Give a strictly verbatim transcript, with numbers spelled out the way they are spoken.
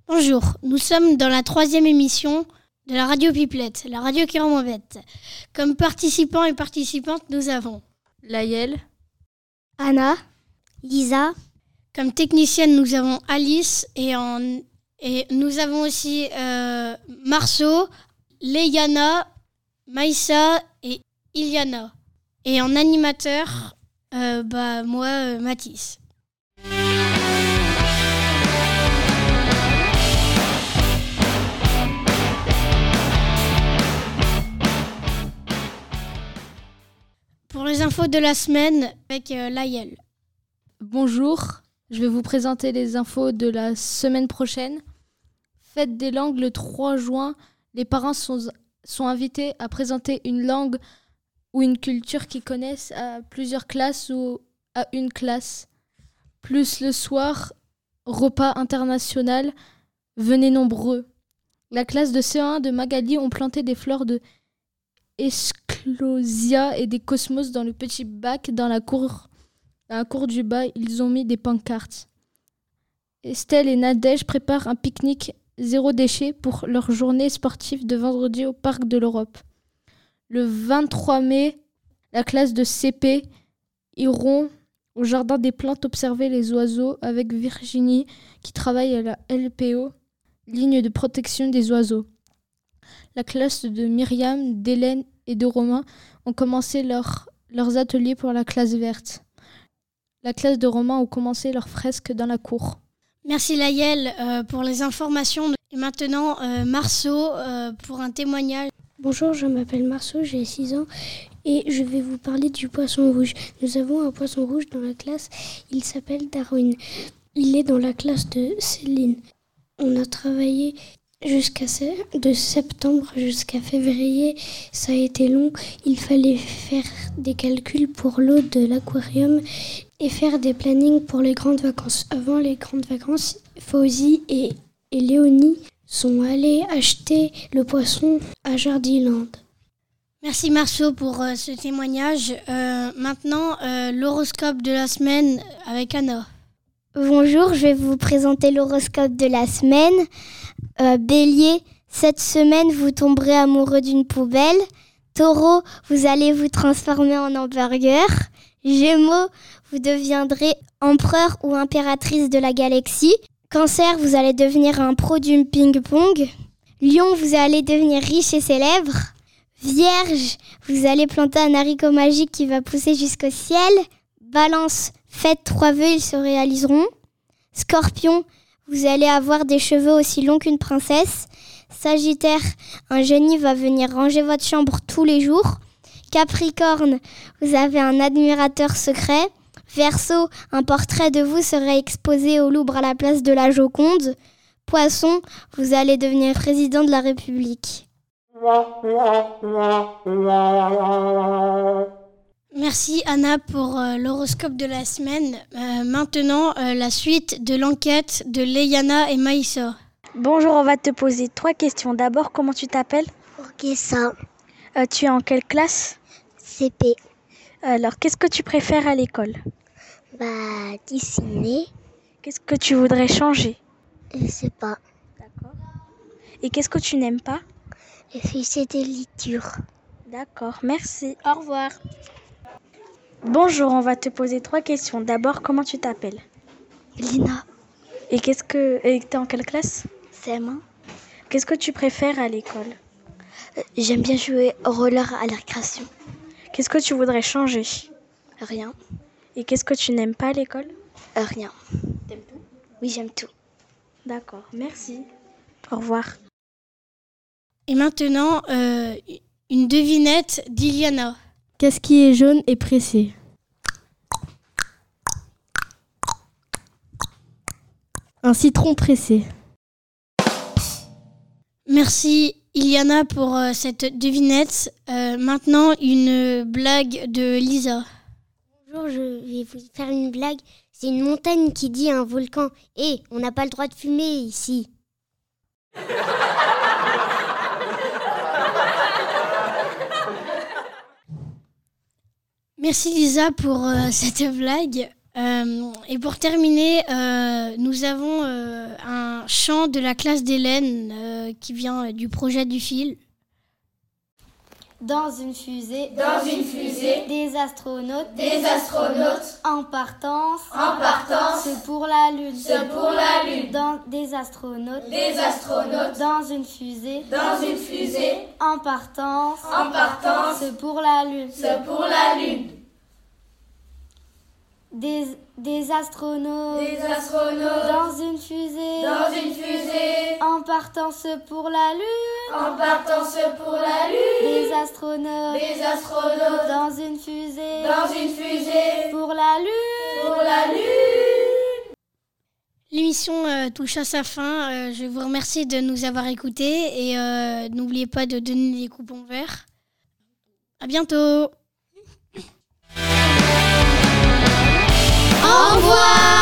Bonjour, nous sommes dans la troisième émission de la radio Pipelette, la radio qui rend moins bête. Comme participants et participantes, nous avons Layel, Anna, Lisa. Comme technicienne, nous avons Alice et, en, et nous avons aussi euh, Marceau, Léana, Maïssa et Iliana. Et en animateur, euh, bah, moi, euh, Mathis. Pour les infos de la semaine avec euh, Layel. bonjour, je vais vous présenter les infos de la semaine prochaine. Fête des langues le trois juin, les parents sont, sont invités à présenter une langue ou une culture qu'ils connaissent à plusieurs classes ou à une classe. Plus le soir, repas international, venez nombreux. La classe de C E un de Magali ont planté des fleurs de Esclosia et des cosmos dans le petit bac dans la cour, dans la cour du bas. Ils ont mis des pancartes. Estelle et Nadège préparent un pique-nique zéro déchet pour leur journée sportive de vendredi au Parc de l'Europe. Le vingt-trois mai, la classe de C P iront au Jardin des Plantes observer les oiseaux avec Virginie qui travaille à la L P O, ligne de protection des oiseaux. La classe de Myriam, d'Hélène et de Romain ont commencé leur, leurs ateliers pour la classe verte. La classe de Romain ont commencé leurs fresques dans la cour. Merci Layel euh, pour les informations. Et maintenant, euh, Marceau euh, pour un témoignage. Bonjour, je m'appelle Marceau, j'ai six ans et je vais vous parler du poisson rouge. Nous avons un poisson rouge dans la classe, il s'appelle Darwin. Il est dans la classe de Céline. On a travaillé jusqu'à de septembre jusqu'à février, ça a été long. Il fallait faire des calculs pour l'eau de l'aquarium et faire des plannings pour les grandes vacances. Avant les grandes vacances, Fauzi et, et Léonie sont allés acheter le poisson à Jardiland. Merci Marceau pour euh, ce témoignage. Euh, maintenant, euh, l'horoscope de la semaine avec Anna. Bonjour, je vais vous présenter l'horoscope de la semaine. Euh, Bélier, cette semaine, vous tomberez amoureux d'une poubelle. Taureau, vous allez vous transformer en hamburger. Gémeaux, vous deviendrez empereur ou impératrice de la galaxie. Cancer, vous allez devenir un pro du ping-pong. Lion, vous allez devenir riche et célèbre. Vierge, vous allez planter un haricot magique qui va pousser jusqu'au ciel. Balance, faites trois vœux, ils se réaliseront. Scorpion, vous allez avoir des cheveux aussi longs qu'une princesse. Sagittaire, un génie va venir ranger votre chambre tous les jours. Capricorne, vous avez un admirateur secret. Verseau, un portrait de vous serait exposé au Louvre à la place de la Joconde. Poisson, vous allez devenir président de la République. Merci Anna pour euh, l'horoscope de la semaine. Euh, maintenant, euh, la suite de l'enquête de Léana et Maïssa. Bonjour, on va te poser trois questions. D'abord, comment tu t'appelles ? Ok, ça. Euh, tu es en quelle classe ? C P. Alors, qu'est-ce que tu préfères à l'école ? Bah, dessiner. Qu'est-ce que tu voudrais changer ? Je sais pas. D'accord. Et qu'est-ce que tu n'aimes pas ? Afficher des litures. D'accord, merci. Au revoir. Bonjour, on va te poser trois questions. D'abord, comment tu t'appelles ? Lina. Et qu'est-ce que et t'es en quelle classe ? C M un. Qu'est-ce que tu préfères à l'école ? Euh, J'aime bien jouer au roller à la récréation. Qu'est-ce que tu voudrais changer ? Rien. Et qu'est-ce que tu n'aimes pas à l'école ? Euh, rien. T'aimes tout ? Oui, j'aime tout. D'accord, merci. Au revoir. Et maintenant, euh, une devinette d'Iliana. Qu'est-ce qui est jaune et pressé ? Un citron pressé. Merci Iliana pour euh, cette devinette. Euh, maintenant, une blague de Lisa. Bonjour, je vais vous faire une blague. C'est une montagne qui dit à un volcan « Hé, on n'a pas le droit de fumer ici !» Merci Lisa pour euh, cette blague. Euh, et pour terminer, euh, nous avons euh, un chant de la classe d'Hélène euh, qui vient du projet du fil. Dans une fusée, dans une fusée, des astronautes, des astronautes, en partance, en partance, c'est pour la Lune, c'est pour la Lune, dans des astronautes, des astronautes, dans une fusée, dans une fusée, en partance, en partance, c'est pour la Lune, c'est pour la Lune. Des, des astronautes, des astronautes, dans une fusée, dans une fusée, en partance pour la Lune, en partance pour la Lune, des astronautes, des astronautes, dans une fusée, dans une fusée, pour la Lune, pour la Lune. L'émission euh, touche à sa fin. Euh, je vous remercie de nous avoir écoutés et euh, n'oubliez pas de donner des coupons verts. À bientôt. Au revoir.